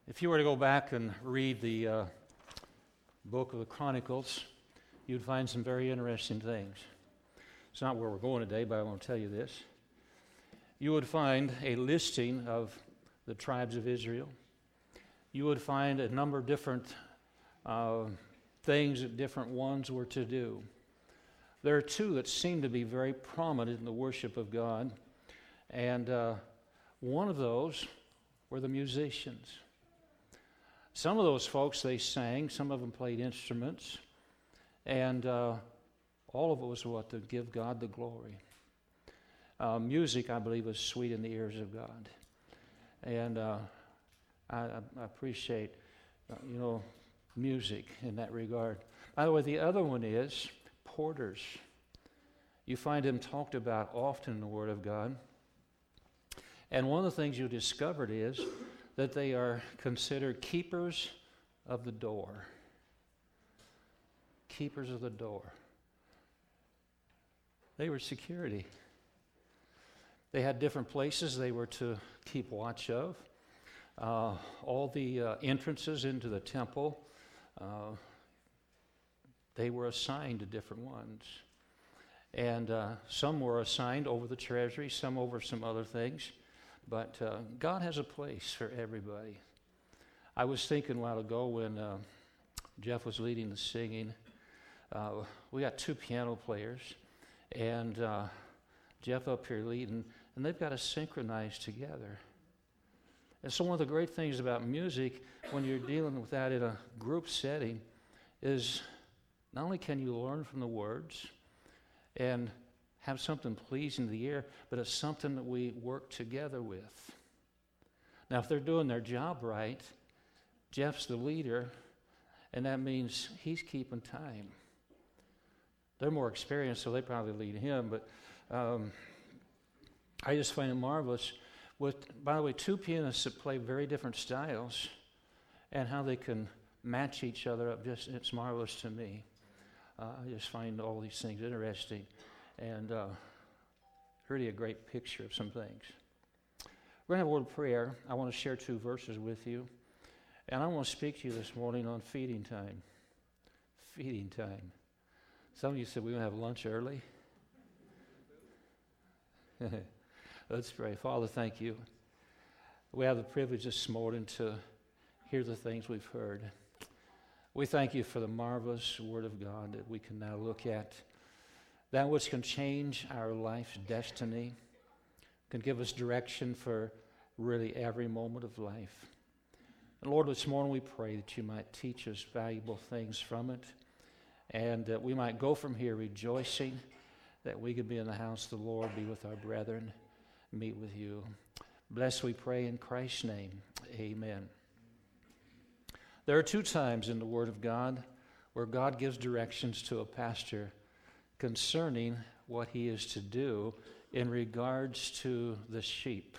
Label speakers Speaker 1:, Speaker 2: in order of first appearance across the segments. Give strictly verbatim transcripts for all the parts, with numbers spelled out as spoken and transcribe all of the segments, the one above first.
Speaker 1: If you were to go back and read the uh, book of the Chronicles, you'd find some very interesting things. It's not where we're going today, but I want to tell you this. You would find a listing of the tribes of Israel. You would find a number of different uh, things that different ones were to do. There are two that seem to be very prominent in the worship of God, and uh, one of those were the musicians. Some of those folks, they sang, some of them played instruments, and uh, all of it was what? To give God the glory. Uh, music, I believe, was sweet in the ears of God. And uh, I, I appreciate, uh, you know, music in that regard. By the way, the other one is porters. You find them talked about often in the Word of God. And one of the things you discovered is that they are considered keepers of the door. Keepers of the door. They were security. They had different places they were to keep watch of. Uh, all the uh, entrances into the temple, uh, they were assigned to different ones. And uh, some were assigned over the treasury, some over some other things. But uh, God has a place for everybody. I was thinking a while ago when uh, Jeff was leading the singing, uh, we got two piano players, and uh, Jeff up here leading, and they've got to synchronize together. And so one of the great things about music, when you're dealing with that in a group setting, is not only can you learn from the words and have something pleasing to the ear, but it's something that we work together with. Now, if they're doing their job right, Jeff's the leader, and that means he's keeping time. They're more experienced, so they probably lead him, but um, I just find it marvelous. With, by the way, two pianists that play very different styles and how they can match each other up, just it's marvelous to me. Uh, I just find all these things interesting. And uh, really a great picture of some things. We're going to have a word of prayer. I want to share two verses with you. And I want to speak to you this morning on feeding time. Feeding time. Some of you said we want to have lunch early. Let's pray. Father, thank you. We have the privilege this morning to hear the things we've heard. We thank you for the marvelous Word of God that we can now look at. That which can change our life's destiny, can give us direction for really every moment of life. And Lord, this morning we pray that you might teach us valuable things from it, and that we might go from here rejoicing that we could be in the house of the Lord, be with our brethren, meet with you. Bless, we pray in Christ's name. Amen. There are two times in the Word of God where God gives directions to a pastor concerning what he is to do in regards to the sheep.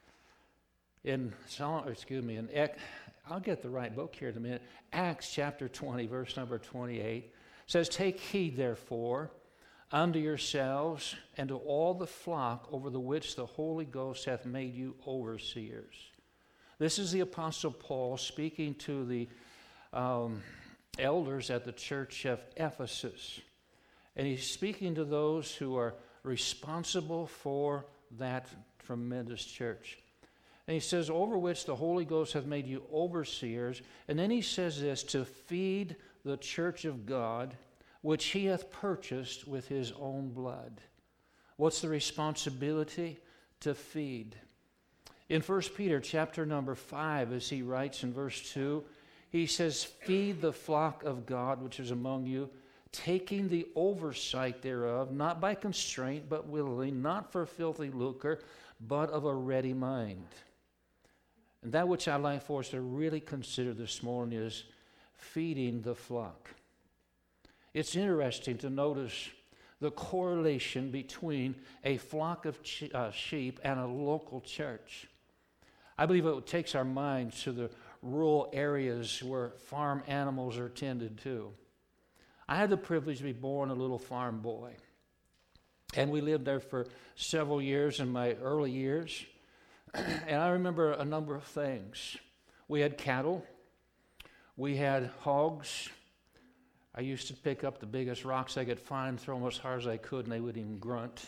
Speaker 1: In excuse me, in I'll get the right book here in a minute. Acts chapter twenty, verse number twenty-eight says, "Take heed, therefore, unto yourselves and to all the flock over the which the Holy Ghost hath made you overseers." This is the Apostle Paul speaking to the um, elders at the church of Ephesus. And he's speaking to those who are responsible for that tremendous church. And he says, over which the Holy Ghost hath made you overseers. And then he says this, to feed the church of God, which he hath purchased with his own blood. What's the responsibility? To feed. In First Peter chapter number five, as he writes in verse two, he says, feed the flock of God which is among you, taking the oversight thereof, not by constraint, but willingly, not for filthy lucre, but of a ready mind. And that which I'd like for us to really consider this morning is feeding the flock. It's interesting to notice the correlation between a flock of ch- uh, sheep and a local church. I believe it takes our minds to the rural areas where farm animals are tended to. I had the privilege to be born a little farm boy. And we lived there for several years in my early years. And I remember a number of things. We had cattle. We had hogs. I used to pick up the biggest rocks I could find, throw them as hard as I could, and they wouldn't even grunt.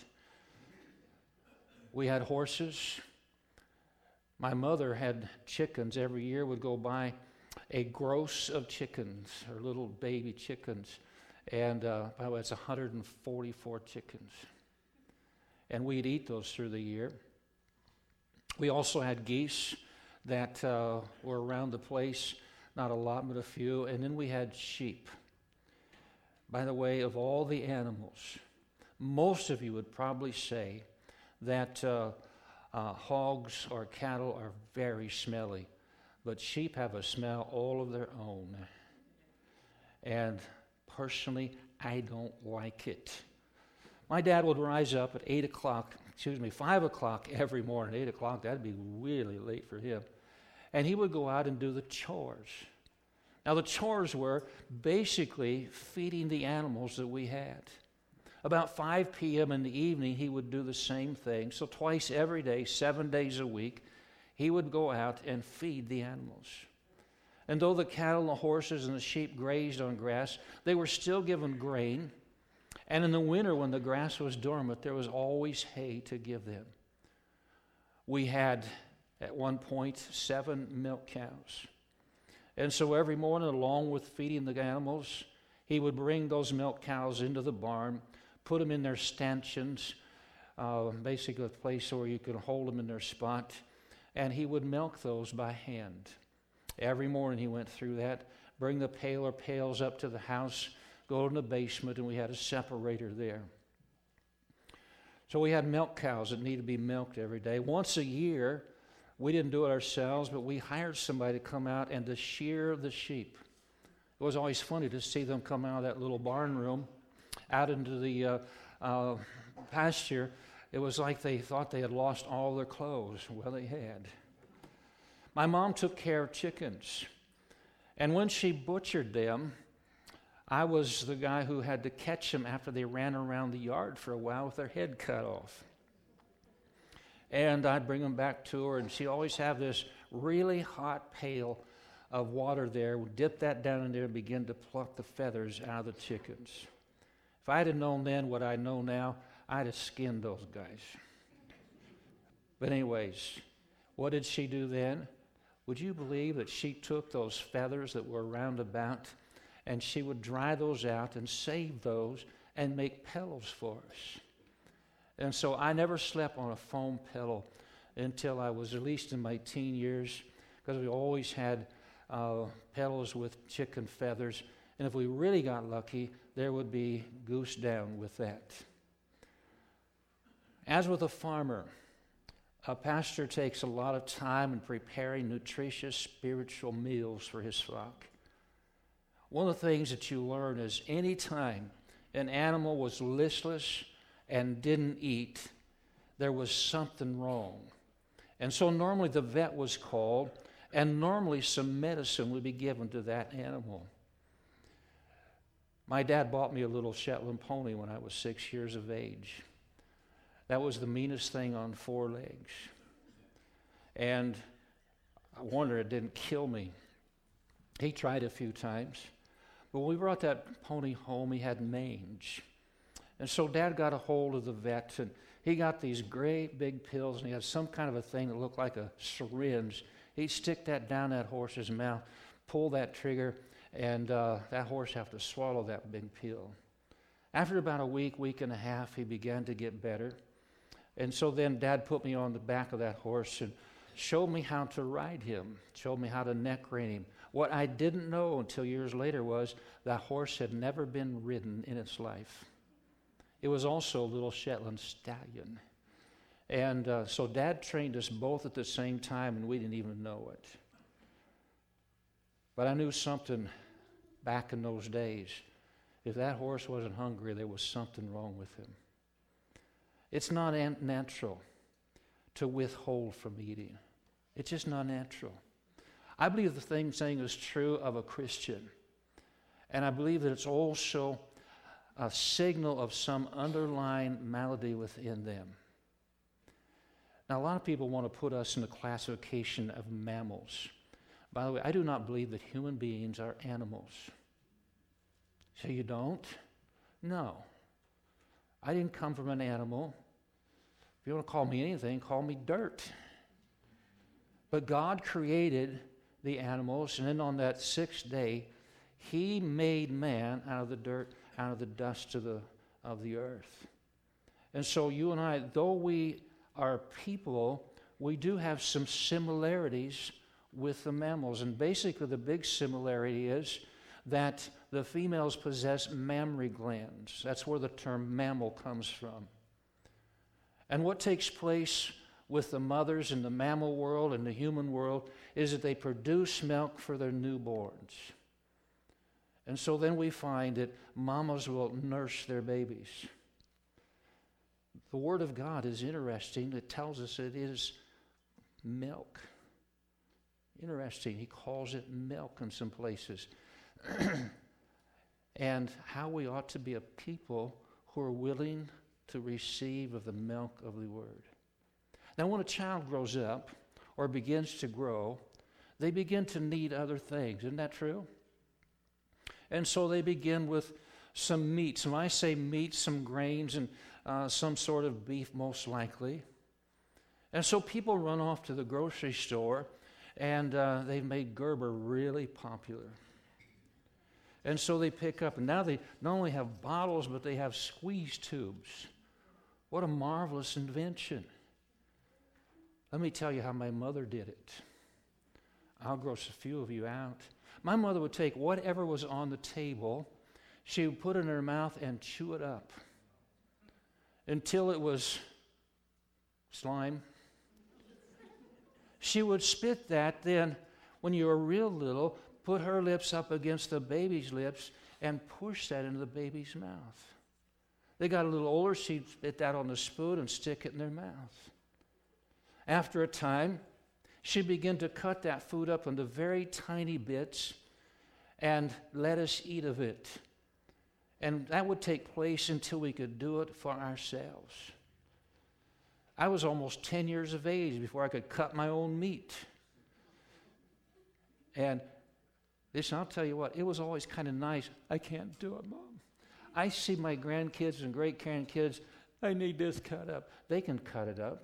Speaker 1: We had horses. My mother had chickens. Every year would go by a gross of chickens, or little baby chickens. And uh, by the way, it's one hundred forty-four chickens. And we'd eat those through the year. We also had geese that uh, were around the place, not a lot, but a few. And then we had sheep. By the way, of all the animals, most of you would probably say that uh, uh, hogs or cattle are very smelly, but sheep have a smell all of their own. And personally, I don't like it. My dad would rise up at eight o'clock, excuse me, five o'clock every morning. eight o'clock, that'd be really late for him. And he would go out and do the chores. Now, the chores were basically feeding the animals that we had. About five p.m. in the evening, he would do the same thing. So twice every day, seven days a week, he would go out and feed the animals. And though the cattle and the horses and the sheep grazed on grass, they were still given grain. And in the winter, when the grass was dormant, there was always hay to give them. We had, at one point, seven milk cows. And so every morning, along with feeding the animals, he would bring those milk cows into the barn, put them in their stanchions, uh, basically a place where you could hold them in their spot, and he would milk those by hand. Every morning he went through that, bring the pail or pails up to the house, go in the basement, and we had a separator there. So we had milk cows that needed to be milked every day. Once a year, we didn't do it ourselves, but we hired somebody to come out and to shear the sheep. It was always funny to see them come out of that little barn room, out into the uh, uh, pasture. It was like they thought they had lost all their clothes. Well, they had. My mom took care of chickens. And when she butchered them, I was the guy who had to catch them after they ran around the yard for a while with their head cut off. And I'd bring them back to her, and she'd always have this really hot pail of water there. We'd dip that down in there and begin to pluck the feathers out of the chickens. If I'd have known then what I know now, I'd have skinned those guys. But anyways, what did she do then? Would you believe that she took those feathers that were round about, and she would dry those out and save those and make pillows for us? And so I never slept on a foam pillow until I was at least in my teen years, because we always had uh, pillows with chicken feathers. And if we really got lucky, there would be goose down with that. As with a farmer, a pastor takes a lot of time in preparing nutritious spiritual meals for his flock. One of the things that you learn is any time an animal was listless and didn't eat, there was something wrong. And so normally the vet was called, and normally some medicine would be given to that animal. My dad bought me a little Shetland pony when I was six years of age. That was the meanest thing on four legs. And I wonder it didn't kill me. He tried a few times. But when we brought that pony home, he had mange. And so Dad got a hold of the vet, and he got these great big pills, and he had some kind of a thing that looked like a syringe. He'd stick that down that horse's mouth, pull that trigger, and uh, that horse have to swallow that big pill. After about a week, week and a half, he began to get better. And so then Dad put me on the back of that horse and showed me how to ride him, showed me how to neck rein him. What I didn't know until years later was that horse had never been ridden in its life. It was also a little Shetland stallion. And uh, so Dad trained us both at the same time, and we didn't even know it. But I knew something back in those days. If that horse wasn't hungry, there was something wrong with him. It's not natural to withhold from eating. It's just not natural. I believe the thing saying is true of a Christian. And I believe that it's also a signal of some underlying malady within them. Now, a lot of people want to put us in the classification of mammals. By the way, I do not believe that human beings are animals. So you don't? No. I didn't come from an animal. If you want to call me anything, call me dirt. But God created the animals, and then on that sixth day, He made man out of the dirt, out of the dust of the, of the earth. And so you and I, though we are people, we do have some similarities with the mammals. And basically the big similarity is that the females possess mammary glands. That's where the term mammal comes from. And what takes place with the mothers in the mammal world and the human world is that they produce milk for their newborns. And so then we find that mamas will nurse their babies. The Word of God is interesting. It tells us it is milk. Interesting. He calls it milk in some places. And how we ought to be a people who are willing to receive of the milk of the Word. Now, when a child grows up or begins to grow, they begin to need other things. Isn't that true? And so they begin with some meats. When I say meat, some grains and uh, some sort of beef, most likely. And so people run off to the grocery store, and uh, they've made Gerber really popular. And so they pick up, and now they not only have bottles, but they have squeeze tubes. What a marvelous invention. Let me tell you how my mother did it. I'll gross a few of you out. My mother would take whatever was on the table, she would put it in her mouth and chew it up until it was slime. She would spit that, then when you were real little, put her lips up against the baby's lips and push that into the baby's mouth. They got a little older, she'd spit that on the spoon and stick it in their mouth. After a time, she'd begin to cut that food up into very tiny bits and let us eat of it. And that would take place until we could do it for ourselves. I was almost ten years of age before I could cut my own meat. And this, I'll tell you what, it was always kind of nice. I can't do it, Mom. I see my grandkids and great-grandkids, I need this cut up. They can cut it up.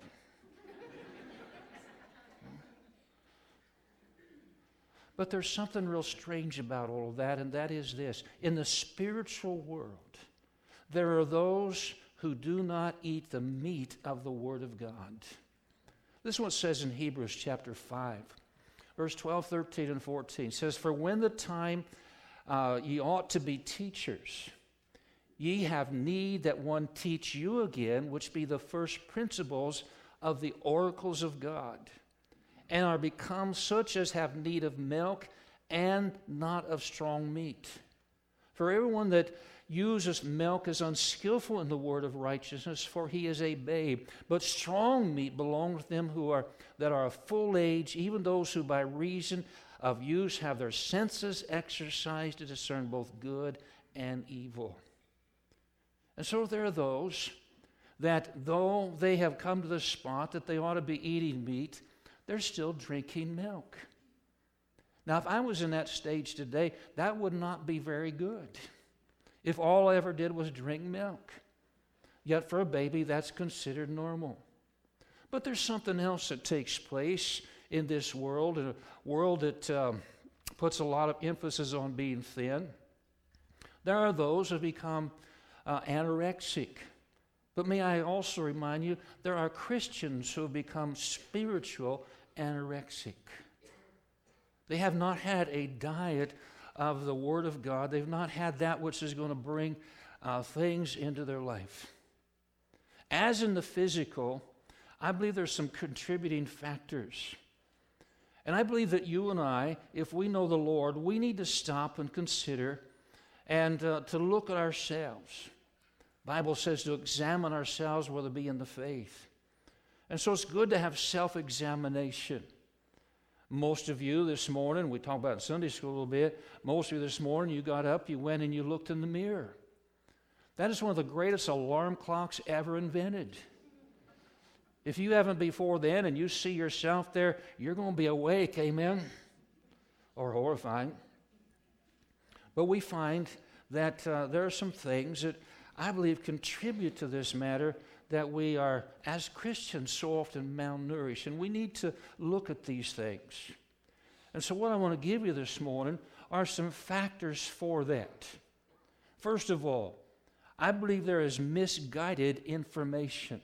Speaker 1: But there's something real strange about all of that, and that is this. In the spiritual world, there are those who do not eat the meat of the Word of God. This is what it says in Hebrews chapter five, verse twelve, thirteen, and fourteen. It says, "For when the time uh, ye ought to be teachers, ye have need that one teach you again, which be the first principles of the oracles of God, and are become such as have need of milk and not of strong meat. For everyone that uses milk is unskillful in the word of righteousness, for he is a babe. But strong meat belongs to them who are that are of full age, even those who by reason of use have their senses exercised to discern both good and evil." And so there are those that though they have come to the spot that they ought to be eating meat, they're still drinking milk. Now, if I was in that stage today, that would not be very good. If all I ever did was drink milk. Yet for a baby, that's considered normal. But there's something else that takes place in this world, in a world that um, puts a lot of emphasis on being thin. There are those who become uh, anorexic. But may I also remind you, there are Christians who have become spiritual anorexic. They have not had a diet of the Word of God. They've not had that which is going to bring uh, things into their life. As in the physical, I believe there's some contributing factors. And I believe that you and I, if we know the Lord, we need to stop and consider and uh, to look at ourselves. The Bible says to examine ourselves whether it be in the faith. And so it's good to have self-examination. Most of you this morning, we talked about it in Sunday school a little bit, most of you this morning, you got up, you went and you looked in the mirror. That is one of the greatest alarm clocks ever invented. If you haven't before then and you see yourself there, you're going to be awake, amen? glorifying. But we find that uh, there are some things that I believe contribute to this matter, that we are, as Christians, so often malnourished. And we need to look at these things. And so what I want to give you this morning are some factors for that. First of all, I believe there is misguided information.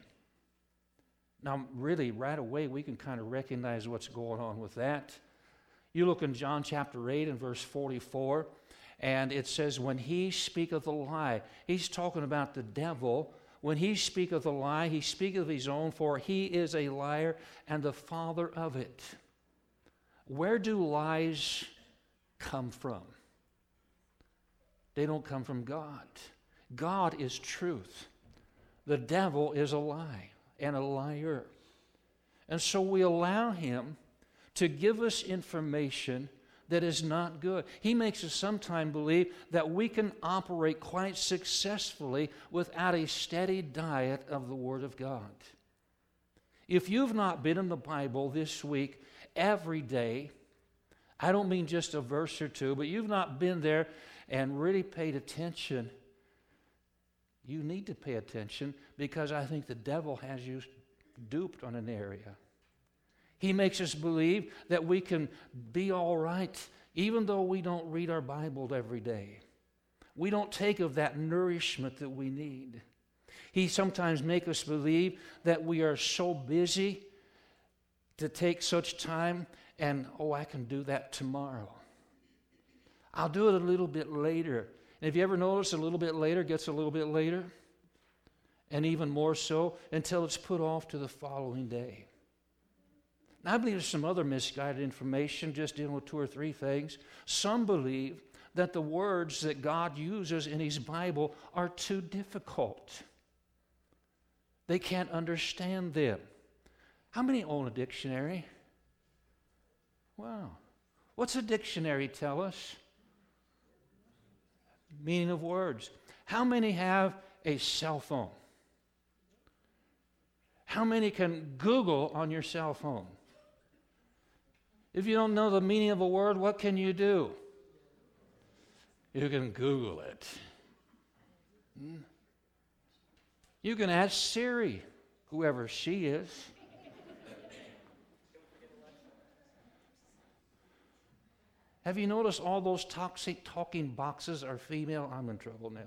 Speaker 1: Now, really, right away, we can kind of recognize what's going on with that. You look in John chapter eight and verse forty-four, and it says, when he speaketh a lie, he's talking about the devil. When he speaketh a lie, he speaketh of his own, for he is a liar and the father of it. Where do lies come from? They don't come from God. God is truth. The devil is a lie and a liar. And so we allow him to give us information that is not good. He makes us sometimes believe that we can operate quite successfully without a steady diet of the Word of God. If you've not been in the Bible this week every day, I don't mean just a verse or two, but you've not been there and really paid attention, you need to pay attention, because I think the devil has you duped on an area. He makes us believe that we can be all right even though we don't read our Bible every day. We don't take of that nourishment that we need. He sometimes makes us believe that we are so busy to take such time and, oh, I can do that tomorrow. I'll do it a little bit later. And if you ever notice, a little bit later gets a little bit later, and even more so until it's put off to the following day. Now, I believe there's some other misguided information, just dealing with two or three things. Some believe that the words that God uses in His Bible are too difficult. They can't understand them. How many own a dictionary? Wow. What's a dictionary tell us? Meaning of words. How many have a cell phone? How many can Google on your cell phone? If you don't know the meaning of a word, what can you do? You can Google it. You can ask Siri, whoever she is. Have you noticed all those toxic talking boxes are female? I'm in trouble now.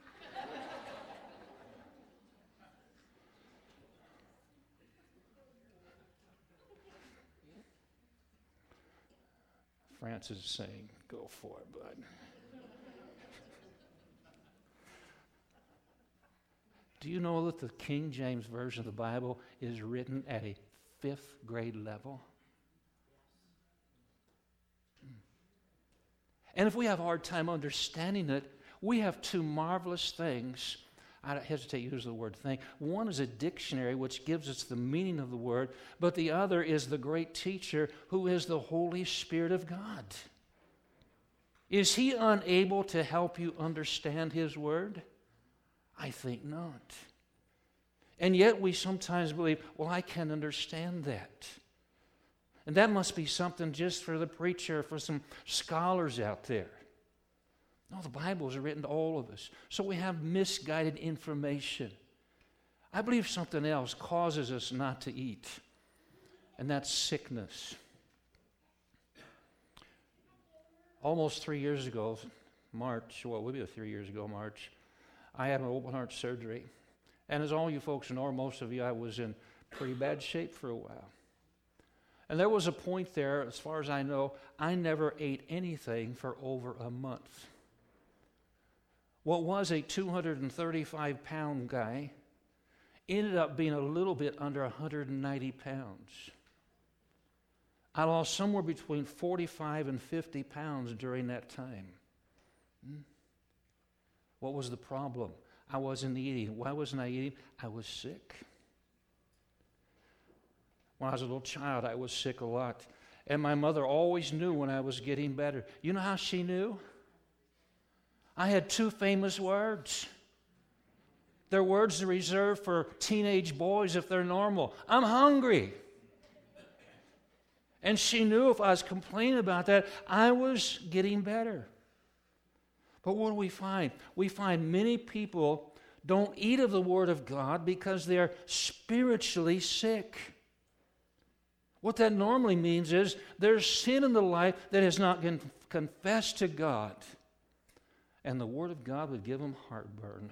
Speaker 1: Francis is saying, go for it, bud. Do you know that the King James Version of the Bible is written at a fifth grade level? And if we have a hard time understanding it, we have two marvelous things. I hesitate to use the word thing. One is a dictionary, which gives us the meaning of the word, but the other is the great teacher, who is the Holy Spirit of God. Is He unable to help you understand His word? I think not. And yet we sometimes believe, well, I can't understand that. And that must be something just for the preacher, for some scholars out there. No, the Bible is written to all of us. So we have misguided information. I believe something else causes us not to eat, and that's sickness. Almost three years ago, March, well, it would be three years ago, March, I had an open heart surgery. And as all you folks know, or most of you, I was in pretty bad shape for a while. And there was a point there, as far as I know, I never ate anything for over a month. What was a two hundred thirty-five pound guy ended up being a little bit under one hundred ninety pounds. I lost somewhere between forty-five and fifty pounds during that time. Hmm? What was the problem? I wasn't eating. Why wasn't I eating? I was sick. When I was a little child, I was sick a lot. And my mother always knew when I was getting better. You know how she knew? I had two famous words. They're words reserved for teenage boys if they're normal. I'm hungry. And she knew if I was complaining about that, I was getting better. But what do we find? We find many people don't eat of the Word of God because they're spiritually sick. What that normally means is there's sin in the life that has not been confessed to God. And the Word of God would give them heartburn.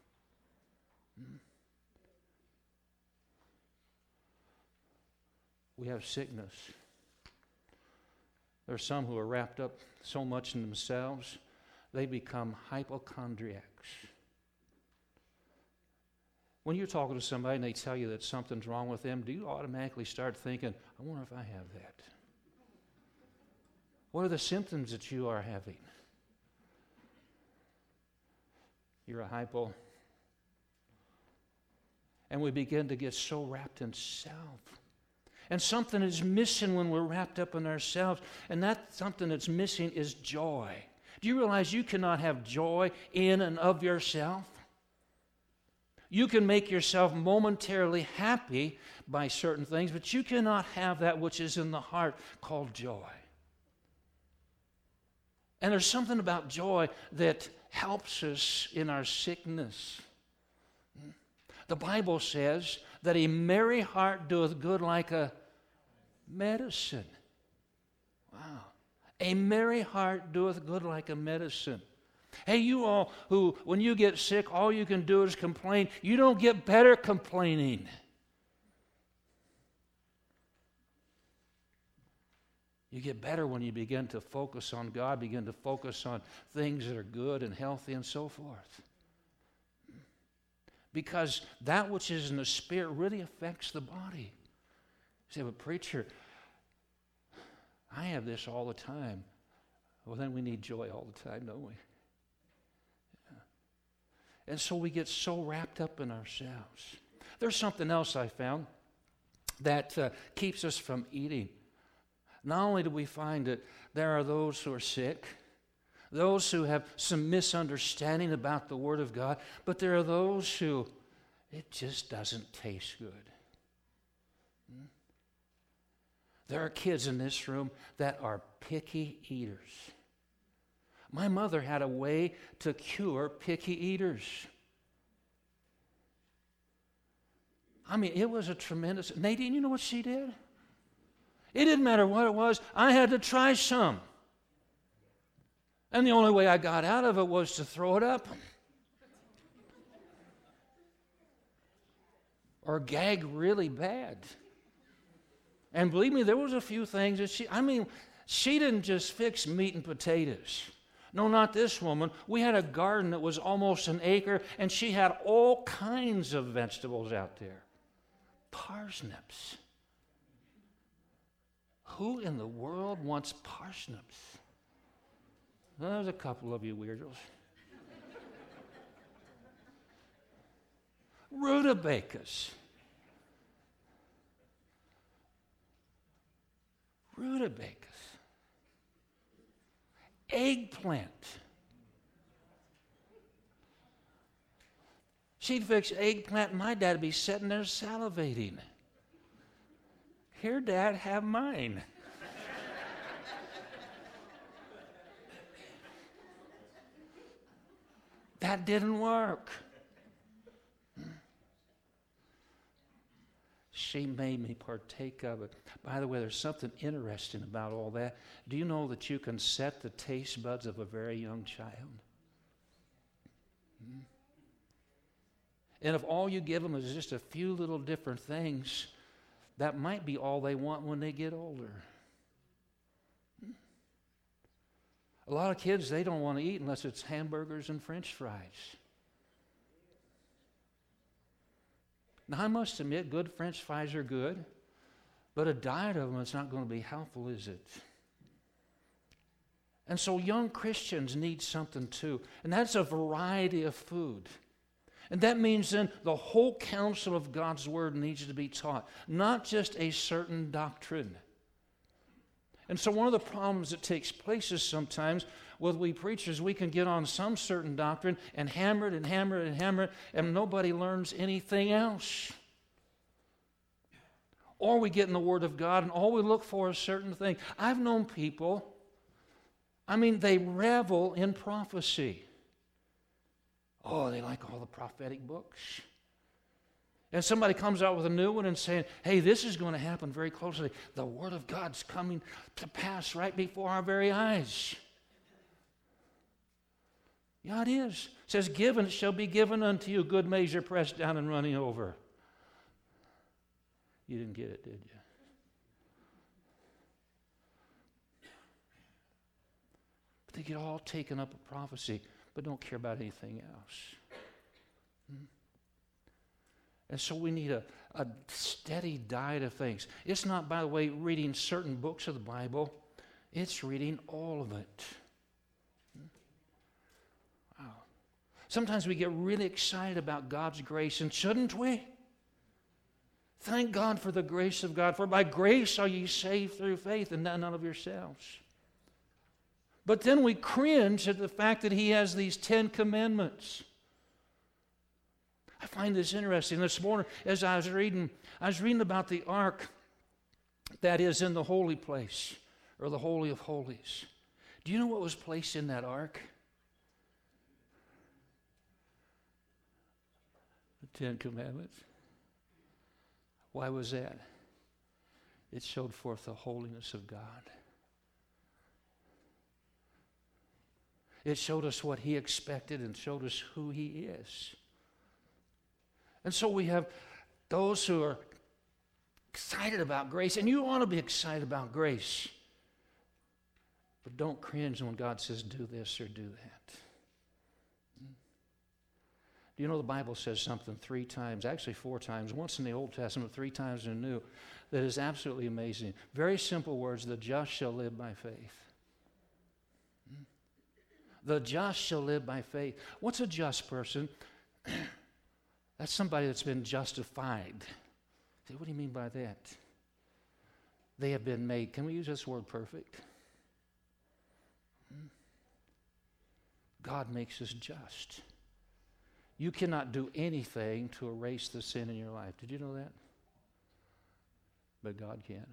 Speaker 1: We have sickness. There are some who are wrapped up so much in themselves, they become hypochondriacs. When you're talking to somebody and they tell you that something's wrong with them, do you automatically start thinking, I wonder if I have that? What are the symptoms that you are having? You're a hypo. And we begin to get so wrapped in self. And something is missing when we're wrapped up in ourselves. And that something that's missing is joy. Do you realize you cannot have joy in and of yourself? You can make yourself momentarily happy by certain things, but you cannot have that which is in the heart called joy. And there's something about joy that helps us in our sickness. The Bible says that a merry heart doeth good like a medicine. Wow. A merry heart doeth good like a medicine. Hey, you all who, when you get sick, all you can do is complain. You don't get better complaining. You get better when you begin to focus on God, begin to focus on things that are good and healthy and so forth. Because that which is in the spirit really affects the body. You say, but preacher, I have this all the time. Well, then we need joy all the time, don't we? Yeah. And so we get so wrapped up in ourselves. There's something else I found that uh, keeps us from eating. Not only do we find that there are those who are sick, those who have some misunderstanding about the Word of God, but there are those who, it just doesn't taste good. Hmm? There are kids in this room that are picky eaters. My mother had a way to cure picky eaters. I mean, it was a tremendous... Nadine, you know what she did? It didn't matter what it was. I had to try some. And the only way I got out of it was to throw it up. Or gag really bad. And believe me, there was a few things that she, I mean, she didn't just fix meat and potatoes. No, not this woman. We had a garden that was almost an acre, and she had all kinds of vegetables out there. Parsnips. Who in the world wants parsnips? Well, there's a couple of you weirdos. Rutabagas. Rutabagas. Eggplant. She'd fix eggplant, and my dad would be sitting there salivating. Here, Dad, have mine. That didn't work. She made me partake of it. By the way, there's something interesting about all that. Do you know that you can set the taste buds of a very young child? And if all you give them is just a few little different things, that might be all they want when they get older. A lot of kids, they don't want to eat unless it's hamburgers and French fries. Now, I must admit, good French fries are good, but a diet of them is not going to be helpful, is it? And so young Christians need something too, and that's a variety of food. And that means then the whole counsel of God's Word needs to be taught, not just a certain doctrine. And so one of the problems that takes place is sometimes with we preachers, we can get on some certain doctrine and hammer it and hammer it and hammer it, and nobody learns anything else. Or we get in the Word of God and all we look for is certain things. I've known people, I mean, they revel in prophecy. Oh, they like all the prophetic books. And somebody comes out with a new one and saying, hey, this is going to happen very closely. The Word of God's coming to pass right before our very eyes. Yeah, it is. It says, given, it shall be given unto you, good measure, pressed down and running over. You didn't get it, did you? But they get all taken up with prophecy, but don't care about anything else. Hmm? And so we need a, a steady diet of things. It's not, by the way, reading certain books of the Bible. It's reading all of it. Wow. Sometimes we get really excited about God's grace, and shouldn't we? Thank God for the grace of God. For by grace are ye saved through faith, and none of yourselves. But then we cringe at the fact that He has these Ten Commandments. I find this interesting. This morning, as I was reading, I was reading about the ark that is in the holy place, or the Holy of Holies. Do you know what was placed in that ark? The Ten Commandments. Why was that? It showed forth the holiness of God. It showed us what He expected and showed us who He is. And so we have those who are excited about grace, and you want to be excited about grace. But don't cringe when God says do this or do that. Do you know the Bible says something three times, actually four times, once in the Old Testament, three times in the New, that is absolutely amazing. Very simple words, the just shall live by faith. The just shall live by faith. What's a just person? That's somebody that's been justified. Say, what do you mean by that? They have been made, can we use this word perfect? God makes us just. You cannot do anything to erase the sin in your life. Did you know that? But God can.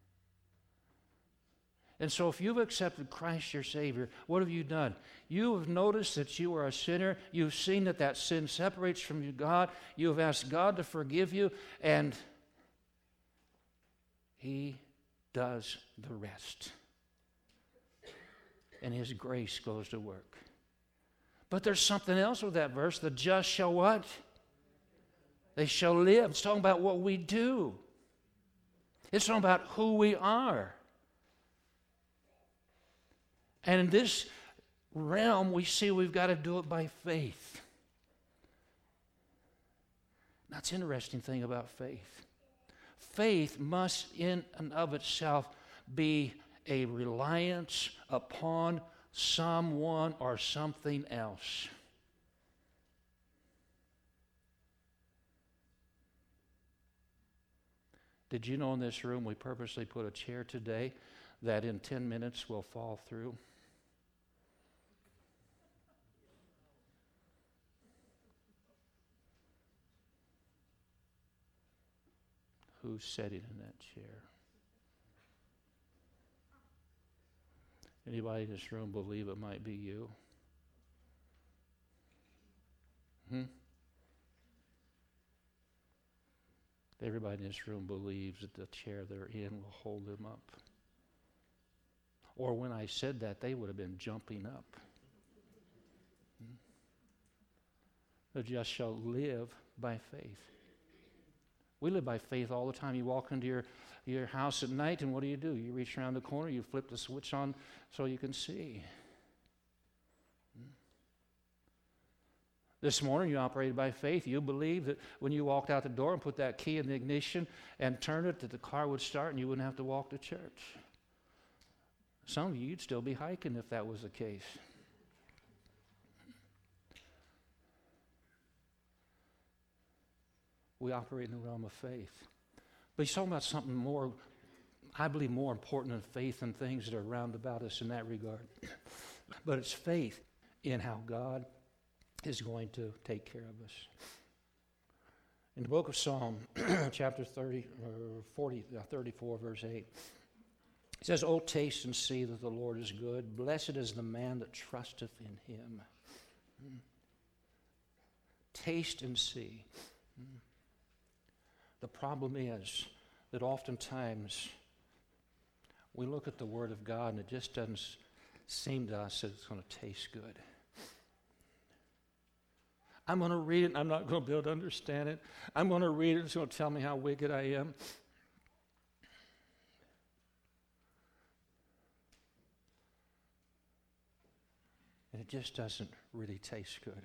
Speaker 1: And so if you've accepted Christ your Savior, what have you done? You have noticed that you are a sinner. You've seen that that sin separates from you, God. You have asked God to forgive you, and He does the rest. And His grace goes to work. But there's something else with that verse. The just shall what? They shall live. It's talking about what we do. It's talking about who we are. And in this realm, we see we've got to do it by faith. That's the interesting thing about faith. Faith must in and of itself be a reliance upon someone or something else. Did you know in this room we purposely put a chair today that in ten minutes will fall through? Who's sitting in that chair? Anybody in this room believe it might be you? Hmm? Everybody in this room believes that the chair they're in will hold them up. Or when I said that, they would have been jumping up. Hmm? The just shall live by faith. We live by faith all the time. You walk into your, your house at night, and what do you do? You reach around the corner, you flip the switch on so you can see. This morning, you operated by faith. You believed that when you walked out the door and put that key in the ignition and turned it, that the car would start and you wouldn't have to walk to church. Some of you, you'd still be hiking if that was the case. We operate in the realm of faith. But he's talking about something more, I believe, more important than faith and things that are around about us in that regard. But it's faith in how God is going to take care of us. In the book of Psalm, chapter thirty, or forty, uh, thirty-four, verse eight, it says, "O taste and see that the Lord is good. Blessed is the man that trusteth in him." Mm. Taste and see. Mm. The problem is that oftentimes we look at the Word of God and it just doesn't seem to us that it's going to taste good. I'm going to read it and I'm not going to be able to understand it. I'm going to read it and it's going to tell me how wicked I am. And it just doesn't really taste good.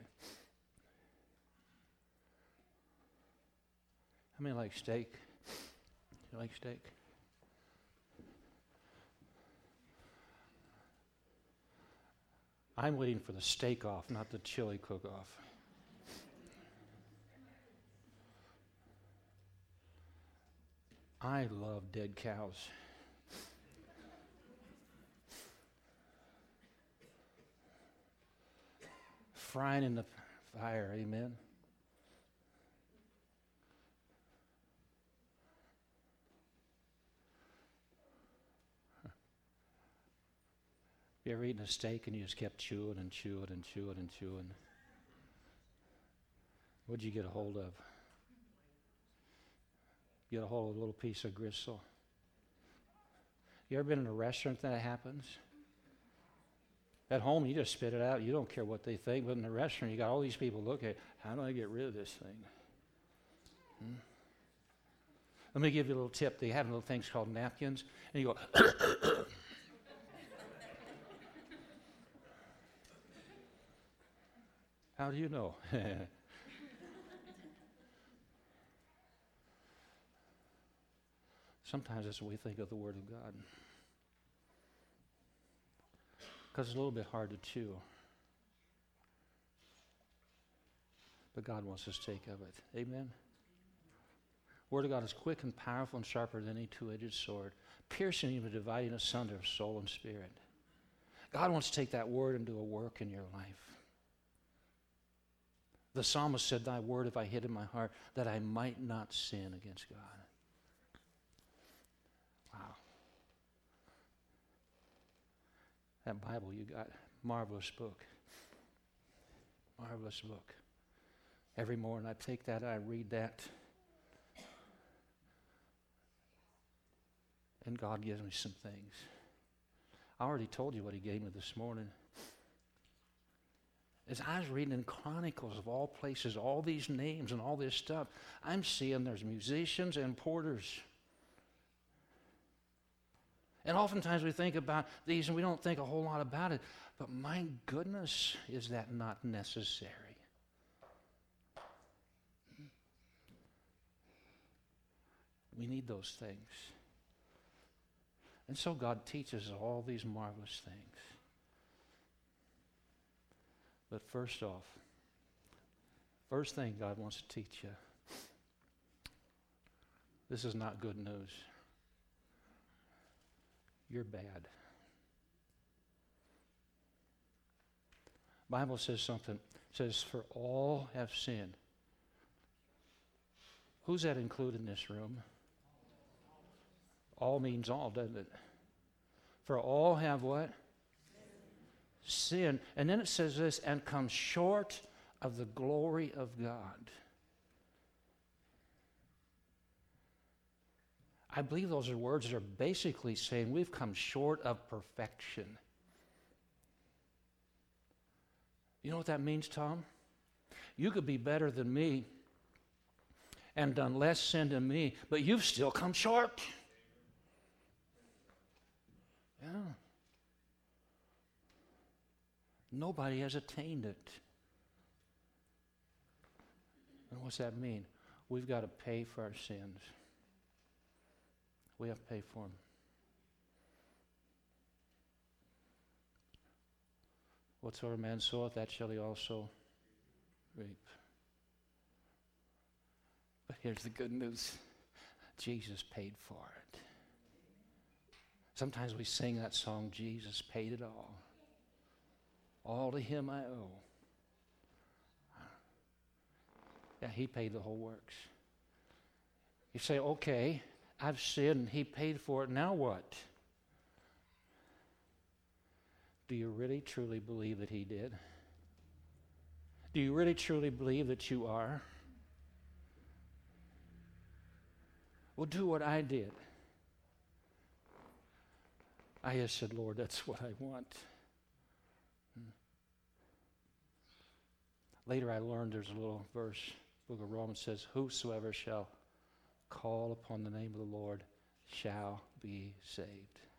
Speaker 1: How many like steak? You like steak? I'm waiting for the steak off, not the chili cook off. I love dead cows. Frying in the fire, amen. You ever eaten a steak and you just kept chewing and chewing and chewing and chewing? What'd you get a hold of? Get a hold of a little piece of gristle. You ever been in a restaurant that happens? At home, you just spit it out. You don't care what they think. But in the restaurant, you got all these people looking at, how do I get rid of this thing? Hmm? Let me give you a little tip. They have little things called napkins. And you go, how do you know? Sometimes that's what we think of the Word of God. Because it's a little bit hard to chew. But God wants us to take of it. Amen? Word of God is quick and powerful and sharper than any two-edged sword, piercing even dividing asunder of soul and spirit. God wants to take that word and do a work in your life. The psalmist said, "Thy word have I hid in my heart, that I might not sin against God." Wow. That Bible you got, marvelous book. Marvelous book. Every morning I take that, I read that. And God gives me some things. I already told you what he gave me this morning. As I was reading in Chronicles of all places, all these names and all this stuff, I'm seeing there's musicians and porters. And oftentimes we think about these and we don't think a whole lot about it. But my goodness, is that not necessary? We need those things. And so God teaches all these marvelous things. But first off, first thing God wants to teach you, this is not good news. You're bad. Bible says something. It says, "For all have sinned." Who's that include in this room? All means all, doesn't it? For all have what? Sin. And then it says this, "and come short of the glory of God." I believe those are words that are basically saying we've come short of perfection. You know what that means, Tom? You could be better than me and done less sin than me, but you've still come short. Yeah. Nobody has attained it. And what's that mean? We've got to pay for our sins. We have to pay for them. Whatsoever man soweth, that shall he also reap. But here's the good news. Jesus paid for it. Sometimes we sing that song, "Jesus paid it all. All to him I owe." Yeah, he paid the whole works. You say, okay, I've sinned. He paid for it. Now what? Do you really, truly believe that he did? Do you really, truly believe that you are? Well, do what I did. I just said, Lord, that's what I want. Later I learned there's a little verse, book of Romans says, whosoever shall call upon the name of the Lord shall be saved.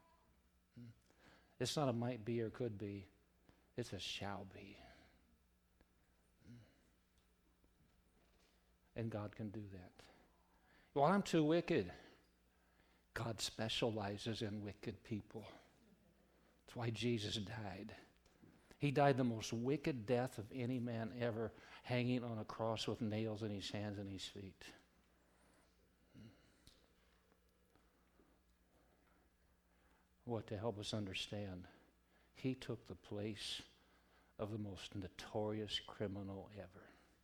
Speaker 1: It's not a might be or could be. It's a shall be. And God can do that. Well, I'm too wicked. God specializes in wicked people. That's why Jesus died. He died the most wicked death of any man ever, hanging on a cross with nails in his hands and his feet. What, to help us understand, he took the place of the most notorious criminal ever.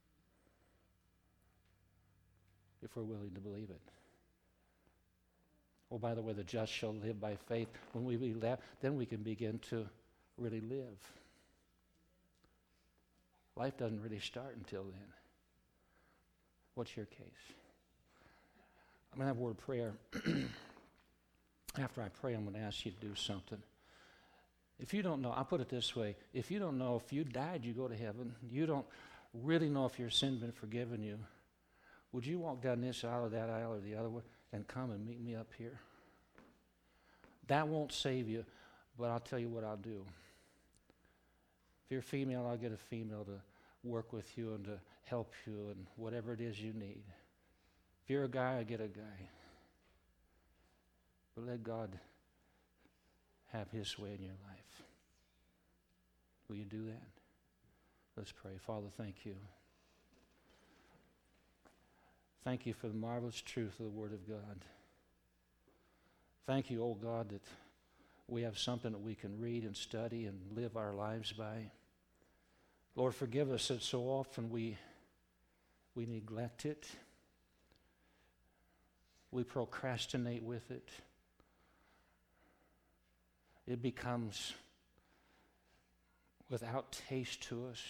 Speaker 1: If we're willing to believe it. Oh, by the way, the just shall live by faith. When we believe that, then we can begin to really live. Life doesn't really start until then. What's your case? I'm going to have a word of prayer. After I pray, I'm going to ask you to do something. If you don't know, I'll put it this way. If you don't know if you died, you go to heaven. You don't really know if your sin's been forgiven you. Would you walk down this aisle or that aisle or the other one and come and meet me up here? That won't save you, but I'll tell you what I'll do. If you're female, I'll get a female to work with you and to help you and whatever it is you need. If you're a guy, I get a guy. But let God have his way in your life. Will you do that? Let's pray. Father, thank you. Thank you for the marvelous truth of the Word of God. Thank you, oh God, that we have something that we can read and study and live our lives by. Lord, forgive us that so often we, we neglect it. We procrastinate with it. It becomes without taste to us.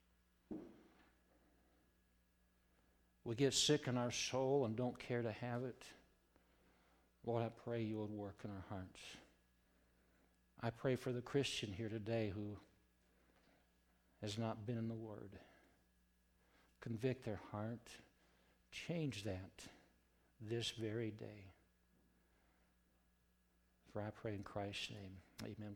Speaker 1: We get sick in our soul and don't care to have it. Lord, I pray you would work in our hearts. I pray for the Christian here today who has not been in the Word. Convict their heart. Change that this very day. For I pray in Christ's name. Amen.